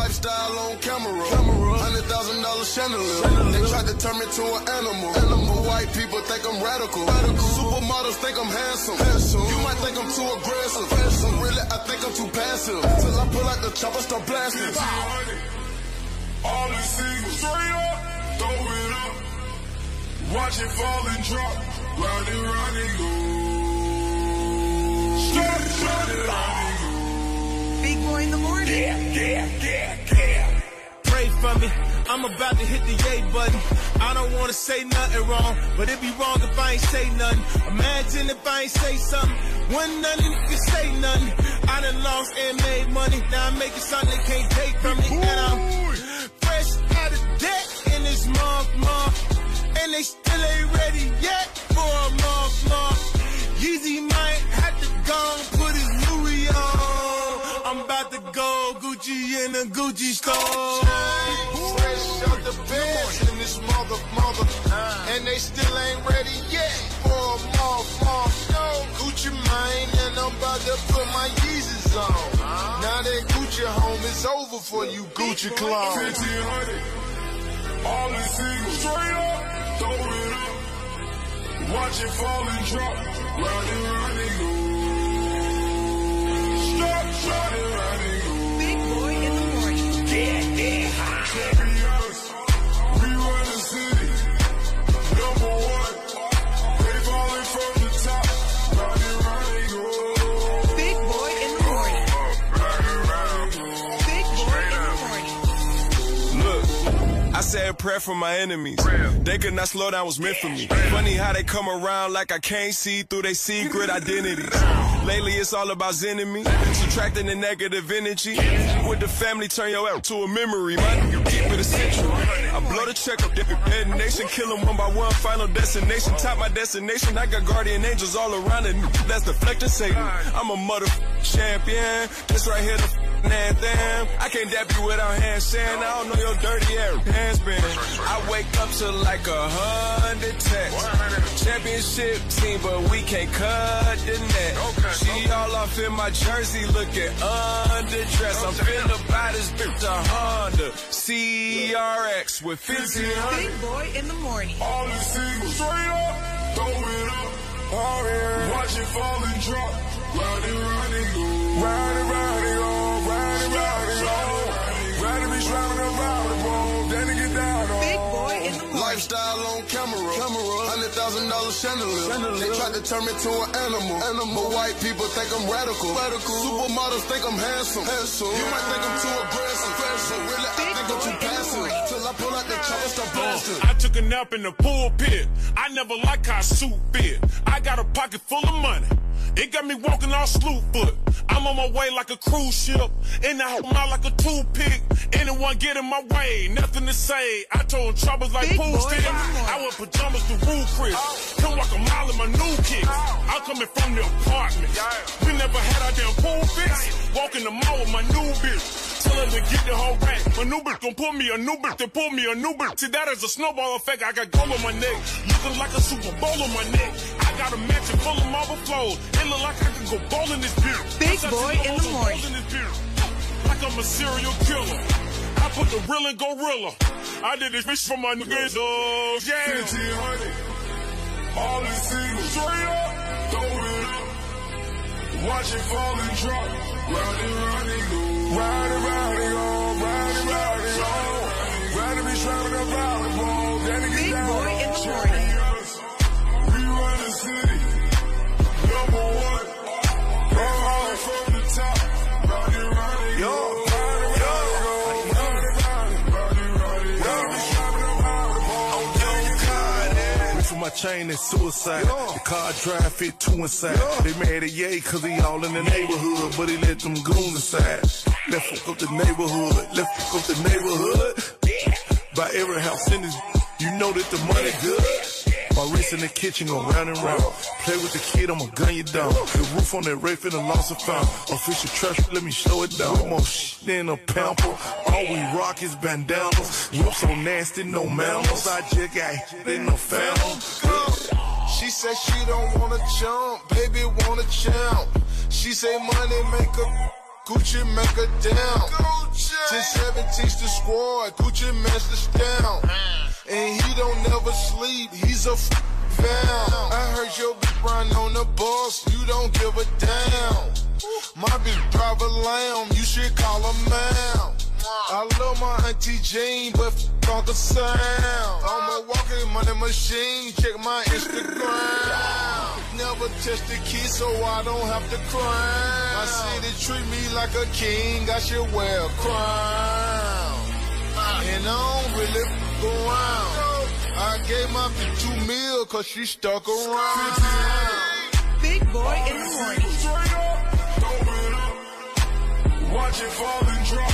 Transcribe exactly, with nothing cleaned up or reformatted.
Lifestyle on camera, camera. Hundred thousand dollar chandelier. They tried to turn me to an animal. Animal. White people think I'm radical. radical. Supermodels think I'm handsome. handsome. You might think I'm too aggressive. aggressive. Really, I think I'm too passive. Till I pull out the chopper, start blasting. All the singles, straight up, throw it up. Watch it fall and drop. Round and round and go. Stop, round and round and go. Big Boy in the morning. Yeah, yeah, yeah, yeah. Pray for me, I'm about to hit the yay button. I don't wanna say nothing wrong, but it'd be wrong if I ain't say nothing. Imagine if I ain't say something, when none of you can say nothing. I done lost and made money, now I'm making something they can't take from me. And I'm fresh out of debt in this month, month. And they still ain't ready yet for a month, month. Yeezy might have to go and put his Louis on. I'm about to go Gucci in the Gucci store. Fresh out the bed in this mother, mother. And they still ain't ready yet for a month, month. No, Gucci mine, and I'm about to put my Yeezys on. Now that Gucci home is over for you Gucci clown. fifteen hundred, all the singles, straight up, throw it up. Watch it fall and drop, round and round and go. Stop, round and round and go. Big Boy in the morning. Yeah, yeah. Champions, we run the city. Number one, they falling from the top, round and round and go. Big Boy in the morning. Round and round and go. Big Boy in the morning. Look, I said a prayer for my enemies. They could not slow down, was meant for me. Funny how they come around like I can't see through their secret identities. Lately it's all about enemy, subtracting the negative energy. With the family, turn your app to a memory. My nigga keep it essential. I blow the check up, detonation, kill them one by one. Final destination, top my destination. I got guardian angels all around it. That's deflecting Satan. I'm a mother champion. This right here, the anthem. I can't dap you without hand saying I don't know your dirty air hands been. I wake up to like a hundred texts. Championship team, but we can't cut the net. She all off in my jersey, looking underdressed. I'm finna buy this bitch a Honda C R X with fifteen hundred. Big Boy in the morning. All the singles, straight up, throw it up. Oh, yeah. Watch it fall and drop, round and round and go. Round and round and go, round and round and go. Round and be driving around the road, then get down on. Big Boy in the morning. Lifestyle on camera, camera. Hundred thousand dollar chandelier. chandelier. They tried to turn me to an animal. animal. But white people think I'm radical. radical. Supermodels think I'm handsome. handsome. You might think I'm too aggressive. aggressive. Really, I think I'm too passive. Till I pull out the chopper, start blasting. I took a nap in the pulpit. I never like how a suit fit. I got a pocket full of money. It got me walking all slew foot. I'm on my way like a cruise ship. And I hold out like a toothpick. Anyone get in my way, nothing to say. I told troubles like Big pool boy, sticks. come on. I wear pajamas to Rue Chris. Come walk a mile in my new kicks. I'm coming from the apartment. We never had our damn pool fix. Walking the mall with my new bitch. Tell her to get the whole rack. My new bitch gon' pull me a new bitch, then pull me a new bitch. See, that is a snowball effect. I got gold on my neck, looking like a Super Bowl on my neck. I got a mansion full of marble flows. It look like I can go bowl in this beer. Big Boy in the morning. Like I'm a serial killer. I put the real in gorilla. I did this bitch for my niggas. Oh, yeah. fifteen hundred. All the singles. Straight up. Throw it up. Watch it fall and drop. Round and round and go. Round and round and go. Round and round and go. Round and be traveling around the ball. Then it Big get down. Boy in the morning. We run the city. Number one. All from the top. Round and round and go. Round and round and go. Round and round and go. Round and round and go. Be traveling around the ball. Then it get down. For my chain and suicide. The car drive fit two inside. They mad at Ye cause he all in the neighborhood, but he let them goons inside. Left fuck up the neighborhood, left fuck up the neighborhood. By every house in this, you know that the money good. My wrist in the kitchen go round and round. Play with the kid, I'ma gun you down. The roof on that Wraith finna lost a found. Official trash, let me slow it down. More shit than a pamper. All we rock is bandanas. You so nasty, no manners. I just got hit in the phantom. She said she don't wanna jump, baby wanna jump. She say money make her Gucci make her down. Just have seventeen's the squad, Gucci Master stamp. And he don't never sleep, he's a f foul. I heard your bitch run on the bus, you don't give a damn. My bitch drive a lamb, you should call her ma'am. I love my auntie Jean, but f Uncle Sam. I'm a walking money machine, check my Instagram. Never touch the key, so I don't have to cry. My city treat me like a king, I should wear a crown. And I don't really f around. I gave my bitch two mil, cause she stuck around. Big Boy in the Morning. Watch it fall and drop.